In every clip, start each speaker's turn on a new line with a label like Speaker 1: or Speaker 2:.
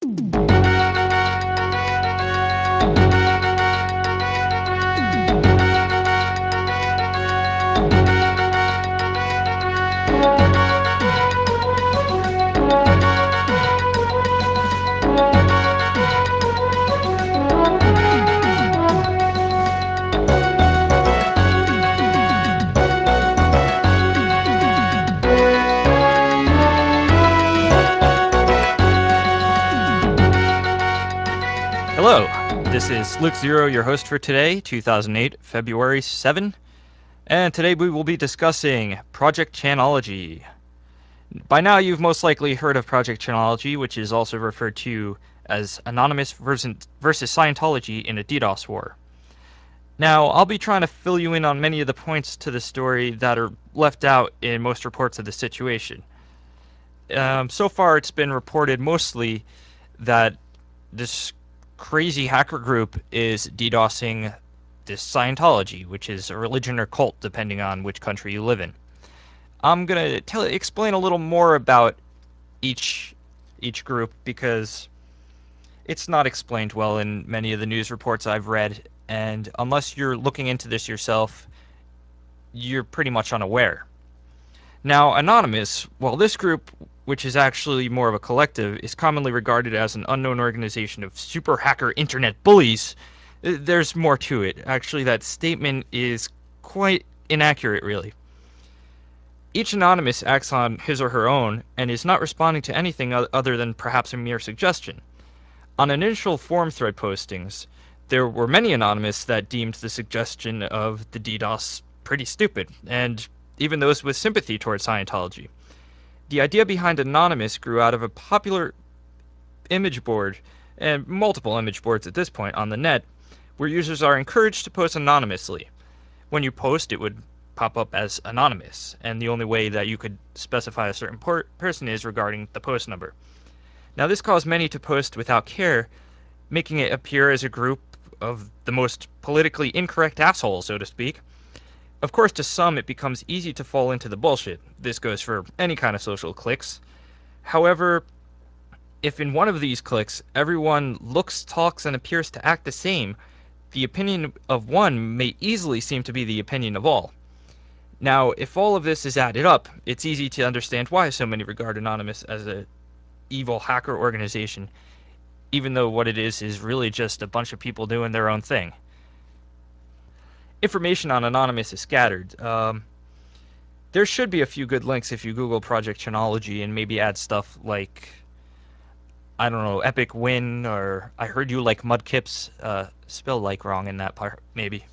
Speaker 1: Hello, this is Luke Zero, your host for today, 2008, February 7, and today we will be discussing Project Chanology. By now, you've most likely heard of Project Chanology, which is also referred to as Anonymous versus Scientology in a DDoS war. Now, I'll be trying to fill you in on many of the points to the story that are left out in most reports of the situation. So far, it's been reported mostly that this crazy hacker group is DDoSing this Scientology, which is a religion or cult depending on which country you live in. I'm gonna explain a little more about each group because it's not explained well in many of the news reports I've read, and unless you're looking into this yourself, you're pretty much unaware. Now, Anonymous, well, this group, which is actually more of a collective, is commonly regarded as an unknown organization of super hacker internet bullies. There's more to it. Actually, that statement is quite inaccurate, really. Each Anonymous acts on his or her own and is not responding to anything other than perhaps a mere suggestion. On initial forum thread postings, there were many Anonymous that deemed the suggestion of the DDoS pretty stupid, and even those with sympathy towards Scientology. The idea behind Anonymous grew out of a popular image board, and multiple image boards at this point on the net, where users are encouraged to post anonymously. When you post, it would pop up as anonymous, and the only way that you could specify a certain person is regarding the post number. Now, this caused many to post without care, making it appear as a group of the most politically incorrect assholes, so to speak. Of course, to some, it becomes easy to fall into the bullshit. This goes for any kind of social cliques. However, if in one of these cliques everyone looks, talks, and appears to act the same, the opinion of one may easily seem to be the opinion of all. Now, if all of this is added up, it's easy to understand why so many regard Anonymous as a evil hacker organization, even though what it is really just a bunch of people doing their own thing. Information on Anonymous is scattered. There should be a few good links if you Google Project Chanology and maybe add stuff like, I don't know, Epic Win, or I heard you like Mudkips. Spell like wrong in that part, maybe.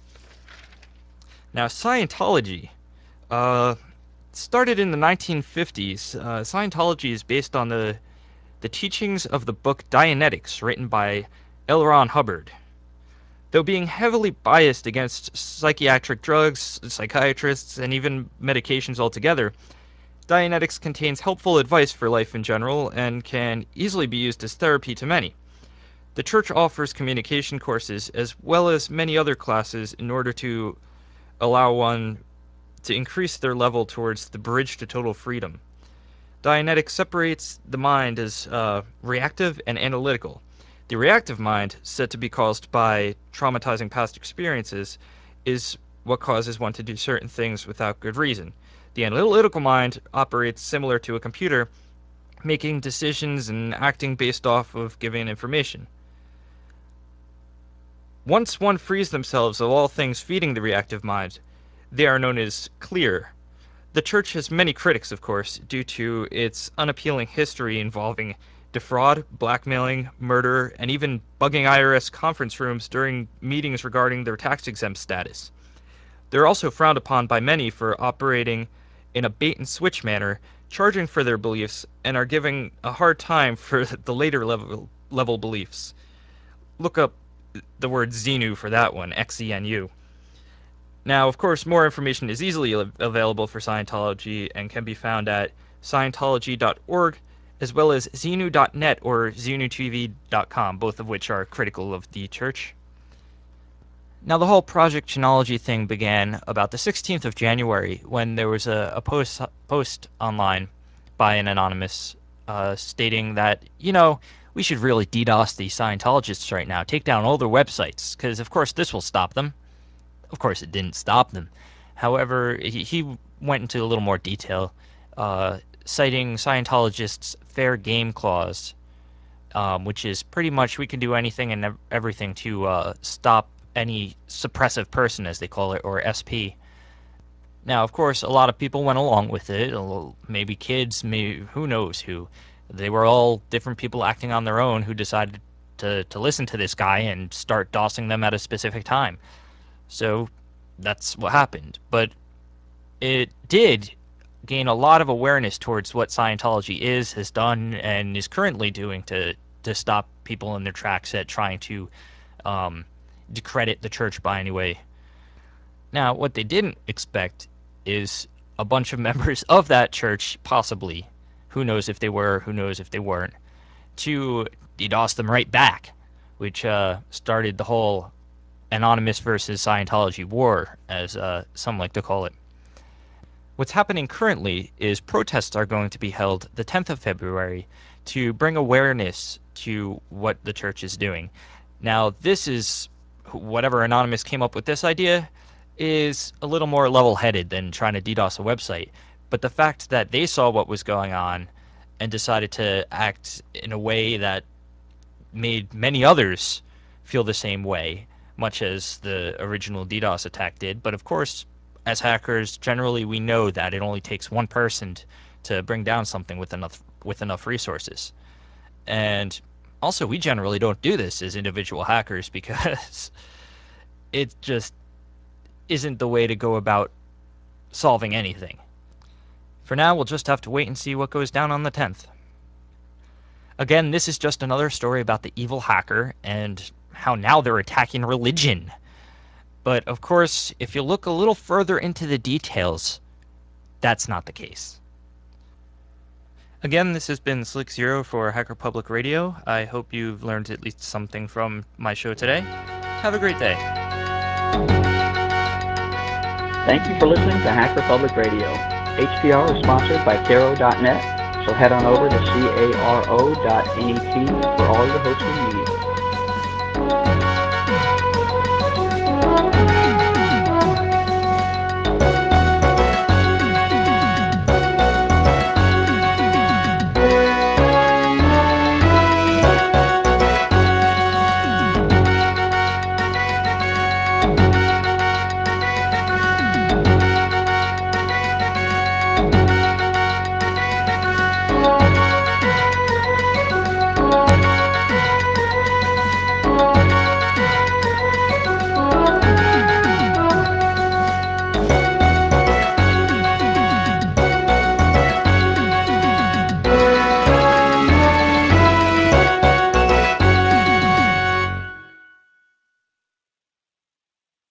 Speaker 1: Now, Scientology. Uh, started in the 1950s. Scientology is based on the teachings of the book Dianetics, written by L. Ron Hubbard. Though being heavily biased against psychiatric drugs, psychiatrists, and even medications altogether, Dianetics contains helpful advice for life in general and can easily be used as therapy to many. The church offers communication courses as well as many other classes in order to allow one to increase their level towards the bridge to total freedom. Dianetics separates the mind as reactive and analytical. The reactive mind, said to be caused by traumatizing past experiences, is what causes one to do certain things without good reason. The analytical mind operates similar to a computer, making decisions and acting based off of given information. Once one frees themselves of all things feeding the reactive mind, they are known as clear. The church has many critics, of course, due to its unappealing history involving defraud, blackmailing, murder, and even bugging IRS conference rooms during meetings regarding their tax-exempt status. They're also frowned upon by many for operating in a bait-and-switch manner, charging for their beliefs, and are giving a hard time for the later level beliefs. Look up the word Xenu for that one, XENU. Now, of course, more information is easily available for Scientology and can be found at scientology.org as well as xenu.net or xenutv.com, both of which are critical of the church. Now, the whole Project Chanology thing began about the 16th of January when there was a post online by an anonymous stating that, we should really DDoS these Scientologists right now, take down all their websites, because of course this will stop them. Of course, it didn't stop them. However, he went into a little more detail, citing Scientologists' fair game clause, which is pretty much we can do anything and everything to stop any suppressive person, as they call it, or SP. Now, of course, a lot of people went along with it. Maybe kids, maybe who knows who. They were all different people acting on their own who decided to listen to this guy and start dossing them at a specific time. So that's what happened. But it did gain a lot of awareness towards what Scientology is, has done, and is currently doing to stop people in their tracks at trying to um, discredit the church by any way. Now, what they didn't expect is a bunch of members of that church, possibly, who knows if they were, who knows if they weren't, to DDoS them right back, which started the whole Anonymous versus Scientology war, as some like to call it. What's happening currently is protests are going to be held the 10th of February to bring awareness to what the church is doing. Now, this is whatever Anonymous came up with this idea is a little more level-headed than trying to DDoS a website. But the fact that they saw what was going on and decided to act in a way that made many others feel the same way, much as the original DDoS attack did. But of course, as hackers, generally we know that it only takes one person to bring down something with enough resources. And also, we generally don't do this as individual hackers because it just isn't the way to go about solving anything. For now, we'll just have to wait and see what goes down on the 10th. Again, this is just another story about the evil hacker and how now they're attacking religion. But of course, if you look a little further into the details, that's not the case. Again, this has been Slick Zero for Hacker Public Radio. I hope you've learned at least something from my show today. Have a great day.
Speaker 2: Thank you for listening to Hacker Public Radio. HPR is sponsored by Caro.net, so head on over to caro.net for all your hosting needs.